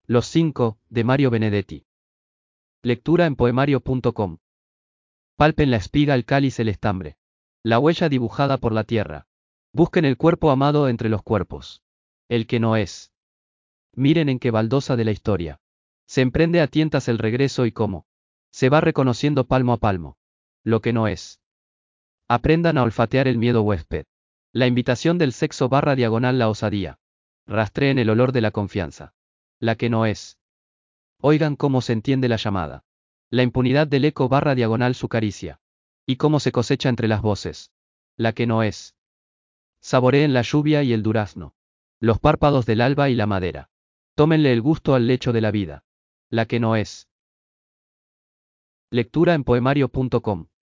Los 5, de Mario Benedetti. Lectura en poemario.com. Palpen la espiga, el cáliz, el estambre. La huella dibujada por la tierra. Busquen el cuerpo amado entre los cuerpos. El que no es. Miren en qué baldosa de la historia. Se emprende a tientas el regreso y cómo. Se va reconociendo palmo a palmo. Lo que no es. Aprendan a olfatear el miedo huésped. La invitación del sexo / diagonal la osadía. Rastreen el olor de la confianza. La que no es. Oigan cómo se entiende la llamada. La impunidad del eco / diagonal su caricia. Y cómo se cosecha entre las voces. La que no es. Saboreen la lluvia y el durazno. Los párpados del alba y la madera. Tómenle el gusto al lecho de la vida. La que no es. Lectura en poemario.com.